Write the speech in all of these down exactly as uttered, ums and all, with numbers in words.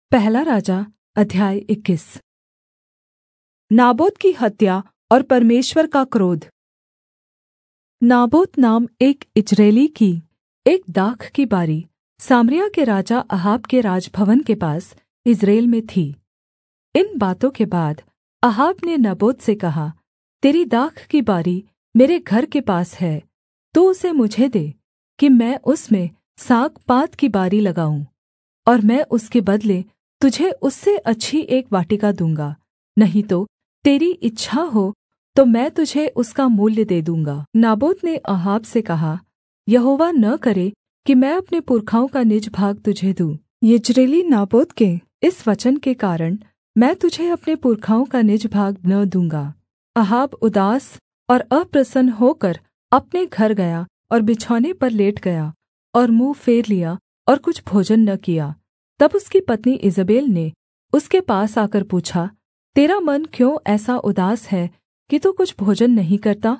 पहला राजा अध्याय इक्कीस। नाबोत की हत्या और परमेश्वर का क्रोध। नाबोत नाम एक इज्राएली की एक दाख की बारी सामरिया के राजा अहाब के राजभवन के पास इस्राएल में थी। इन बातों के बाद अहाब ने नाबोत से कहा, तेरी दाख की बारी मेरे घर के पास है, तू उसे मुझे दे कि मैं उसमें साग पात की बारी लगाऊँ, और मैं उसके बदले तुझे उससे अच्छी एक वाटिका दूँगा। नहीं तो तेरी इच्छा हो तो मैं तुझे उसका मूल्य दे दूँगा। नाबोत ने अहाब से कहा, यहोवा न करे कि मैं अपने पुरखाओं का निज भाग तुझे दूँ। यिज्रेली नाबोत के इस वचन के कारण मैं तुझे अपने पुरखाओं का निज भाग न दूँगा। अहाब उदास और अप्रसन्न होकर अपने घर गया और बिछौने पर लेट गया और मुँह फेर लिया और कुछ भोजन न किया। तब उसकी पत्नी ईजेबेल ने उसके पास आकर पूछा, तेरा मन क्यों ऐसा उदास है कि तू कुछ भोजन नहीं करता?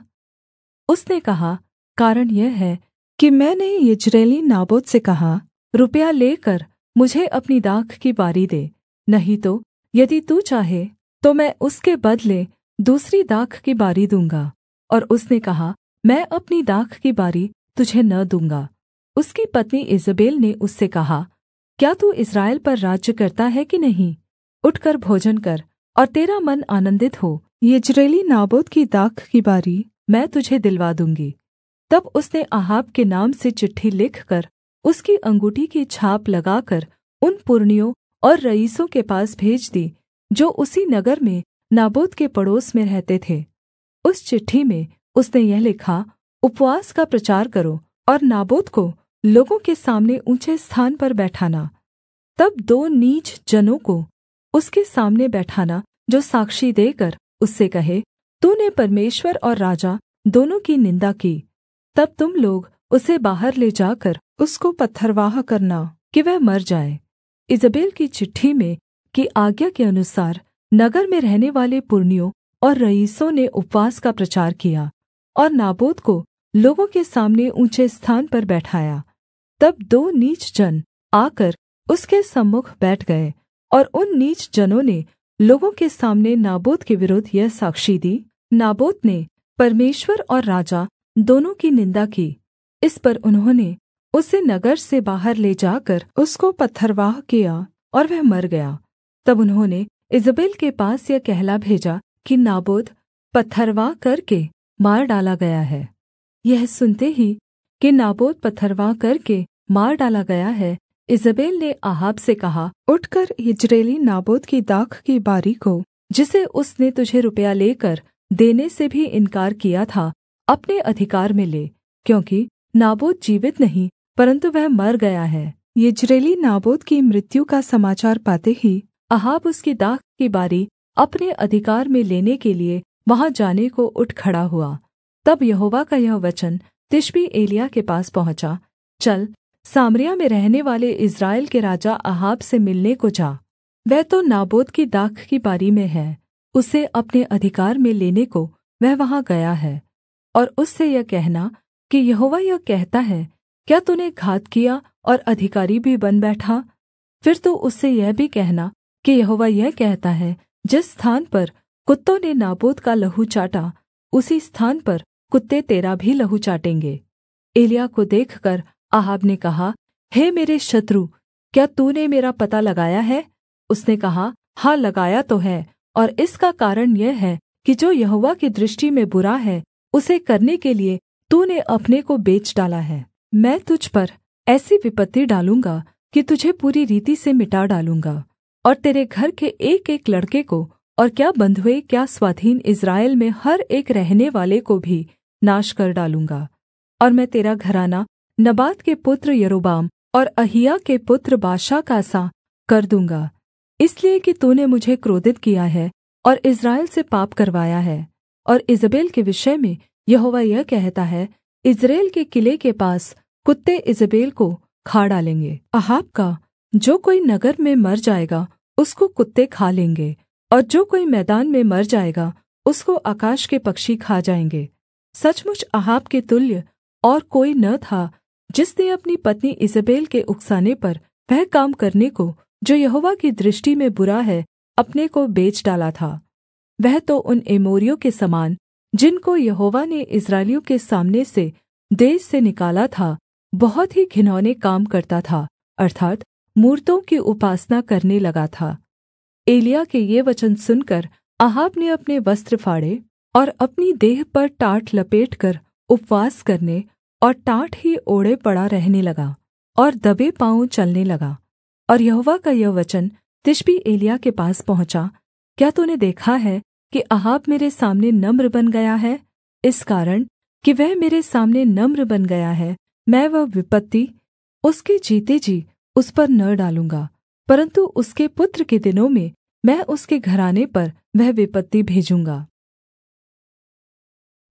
उसने कहा, कारण यह है कि मैंने यिज्रेली नाबोत से कहा, रुपया लेकर मुझे अपनी दाख की बारी दे, नहीं तो यदि तू चाहे तो मैं उसके बदले दूसरी दाख की बारी दूँगा। और उसने कहा, मैं अपनी दाख की बारी तुझे न दूँगा। उसकी पत्नी ईजेबेल ने उससे कहा, क्या तू इस्राएल पर राज्य करता है कि नहीं? उठकर भोजन कर और तेरा मन आनन्दित हो। यिज्रेली नाबोत की दाख की बारी मैं तुझे दिलवा दूँगी। तब उसने अहाब के नाम से चिट्ठी लिखकर उसकी अंगूठी की छाप लगाकर उन पुरनियों और रईसों के पास भेज दी जो उसी नगर में नाबोत के पड़ोस में रहते थे। उस चिट्ठी में उसने यह लिखा, उपवास का प्रचार करो और नाबोत को लोगों के सामने ऊँचे स्थान पर बैठाना। तब दो नीच जनों को उसके सामने बैठाना जो साक्षी देकर उससे कहे, तूने परमेश्वर और राजा दोनों की निन्दा की। तब तुम लोग उसे बाहर ले जाकर उसको पत्थरवाह करना कि वह मर जाए। ईजेबेल की चिट्ठी में की आज्ञा के अनुसार नगर में रहने वाले पुरनियों और रईसों ने उपवास का प्रचार किया और नाबोत को लोगों के सामने ऊँचे स्थान पर बैठाया। तब दो नीच जन आकर उसके सम्मुख बैठ गए और उन नीच जनों ने लोगों के सामने नाबोत के विरुद्ध यह साक्षी दी, नाबोत ने परमेश्वर और राजा दोनों की निन्दा की। इस पर उन्होंने उसे नगर से बाहर ले जाकर उसको पत्थरवाह किया और वह मर गया। तब उन्होंने ईजेबेल के पास यह कहला भेजा कि नाबोत पत्थरवाह करके मार डाला गया है। यह सुनते ही कि नाबोत पत्थरवाह करके मार डाला गया है, ईजेबेल ने अहाब से कहा, उठकर यिज्रेली नाबोत की दाख की बारी को, जिसे उसने तुझे रुपया लेकर देने से भी इनकार किया था, अपने अधिकार में ले, क्योंकि नाबोत जीवित नहीं परन्तु वह मर गया है। यिज्रेली नाबोत की मृत्यु का समाचार पाते ही अहाब उसकी दाख की बारी अपने अधिकार में लेने के लिए वहाँ जाने को उठ खड़ा हुआ। तब यहोवा का यह वचन तिशबी एलिय्याह के पास पहुँचा, चल, सामरिया में रहने वाले इस्राएल के राजा अहाब से मिलने को जा। वह तो नाबोत की दाख की बारी में है, उसे अपने अधिकार में लेने को वह वहाँ गया है। और उससे यह कहना कि यहोवा यह कहता है, क्या तूने घात किया और अधिकारी भी बन बैठा? फिर तो उससे यह भी कहना कि यहोवा यह कहता है, जिस स्थान पर कुत्तों ने नाबोत का लहू चाटा, उसी स्थान पर कुत्ते तेरा भी लहू चाटेंगे। एलिय्याह को देखकर अहाब ने कहा, हे मेरे शत्रु, क्या तूने मेरा पता लगाया है? उसने कहा, हाँ, लगाया तो है, और इसका कारण यह है कि जो यहोवा की दृष्टि में बुरा है उसे करने के लिए तूने अपने को बेच डाला है। मैं तुझ पर ऐसी विपत्ति डालूँगा कि तुझे पूरी रीति से मिटा डालूँगा, और तेरे घर के एक-एक लड़के को, और क्या बँधुए क्या स्वाधीन इस्राएल में हर एक रहने वाले को भी नाश कर डालूँगा। और मैं तेरा घराना नबात के पुत्र यारोबाम और अहिय्याह के पुत्र बाशा का सा कर दूँगा, इसलिए कि तूने मुझे क्रोधित किया है और इस्राएल से पाप करवाया है। और ईजेबेल के विषय में यहोवा यह कहता है, इस्राएल के किले के पास कुत्ते ईजेबेल को खा डालेंगे। अहाब का जो कोई नगर में मर जाएगा उसको कुत्ते खा लेंगे, और जो कोई मैदान में मर जाएगा उसको आकाश के पक्षी खा जाएंगे। सचमुच अहाब के तुल्य और कोई न था जिसने अपनी पत्नी ईजेबेल के उकसाने पर वह काम करने को जो यहोवा की दृष्टि में बुरा है, अपने को बेच डाला था। वह तो उन एमोरियों के समान, जिनको यहोवा ने इस्राएलियों के सामने से देश से निकाला था, बहुत ही घिनौने काम करता था, अर्थात् मूरतों की उपासना करने लगा था। एलिय्याह के ये वचन सुनकर अहाब ने अपने वस्त्र फाड़े और अपनी देह पर टाट लपेटकर उपवास करने और टाट ही ओढ़े पड़ा रहने लगा और दबे पाँवों चलने लगा। और यहोवा का यह वचन तिशबी एलिय्याह के पास पहुँचा, क्या तूने देखा है कि अहाब मेरे सामने नम्र बन गया है? इस कारण कि वह मेरे सामने नम्र बन गया है, मैं वह विपत्ति उसके जीते जी उस पर न डालूँगा, परन्तु उसके पुत्र के दिनों में मैं उसके घराने पर वह विपत्ति भेजूँगा।